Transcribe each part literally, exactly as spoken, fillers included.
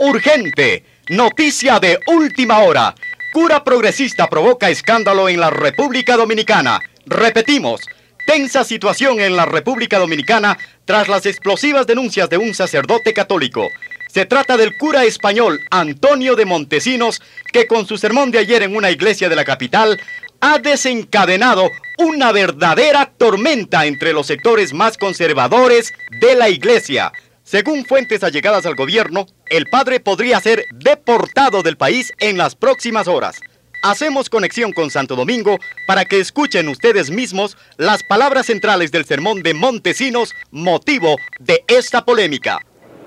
Urgente, noticia de última hora. Cura progresista provoca escándalo en la República Dominicana. Repetimos, tensa situación en la República Dominicana tras las explosivas denuncias de un sacerdote católico. Se trata del cura español Antonio de Montesinos, que con su sermón de ayer en una iglesia de la capital ha desencadenado una verdadera tormenta entre los sectores más conservadores de la iglesia. Según fuentes allegadas al gobierno, el padre podría ser deportado del país en las próximas horas. Hacemos conexión con Santo Domingo para que escuchen ustedes mismos las palabras centrales del sermón de Montesinos, motivo de esta polémica.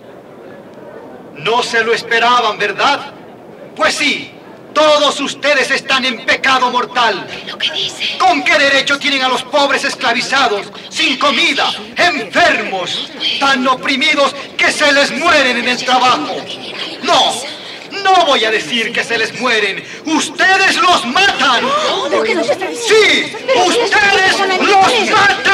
No se lo esperaban, ¿verdad? Pues sí, todos ustedes están en pecado mortal. ¿Lo que dice? ¿Con qué derecho tienen a los pobres esclavizados, sin comida, enfermos, tan oprimidos que se les mueren en el trabajo? No, no voy a decir que se les mueren. ¡Ustedes los matan! ¡Sí! ¡Ustedes los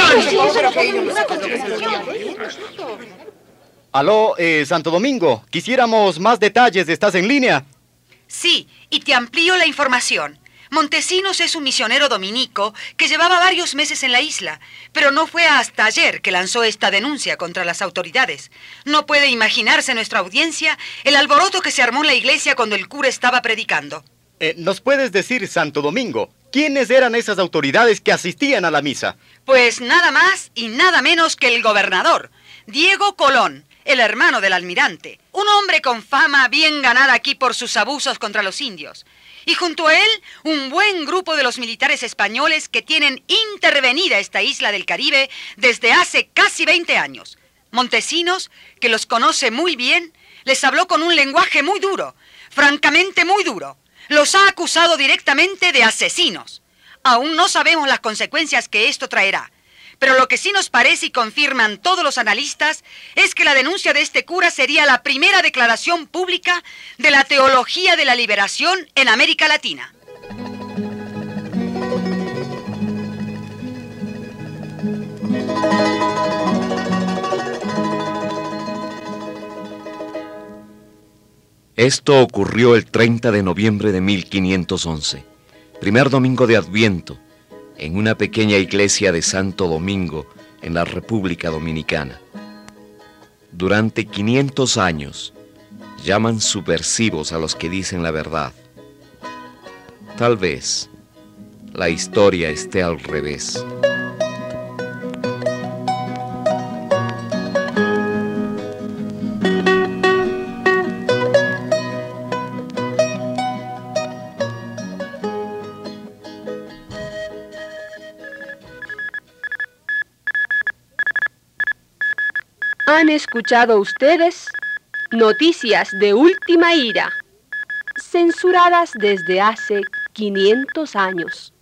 matan! Aló, eh, Santo Domingo, quisiéramos más detalles. ¿Estás en línea? Sí, y te amplío la información. Montesinos es un misionero dominico que llevaba varios meses en la isla, pero no fue hasta ayer que lanzó esta denuncia contra las autoridades. No puede imaginarse nuestra audiencia el alboroto que se armó en la iglesia cuando el cura estaba predicando. Eh, ¿Nos puedes decir, Santo Domingo, quiénes eran esas autoridades que asistían a la misa? Pues nada más y nada menos que el gobernador, Diego Colón, el hermano del almirante, un hombre con fama bien ganada aquí por sus abusos contra los indios. Y junto a él, un buen grupo de los militares españoles que tienen intervenida esta isla del Caribe desde hace casi veinte años. Montesinos, que los conoce muy bien, les habló con un lenguaje muy duro, francamente muy duro. Los ha acusado directamente de asesinos. Aún no sabemos las consecuencias que esto traerá. Pero lo que sí nos parece y confirman todos los analistas es que la denuncia de este cura sería la primera declaración pública de la teología de la liberación en América Latina. Esto ocurrió el treinta de noviembre de mil quinientos once, primer domingo de Adviento, en una pequeña iglesia de Santo Domingo, en la República Dominicana. Durante quinientos años, llaman subversivos a los que dicen la verdad. Tal vez la historia esté al revés. Han escuchado ustedes noticias de última ira, censuradas desde hace quinientos años.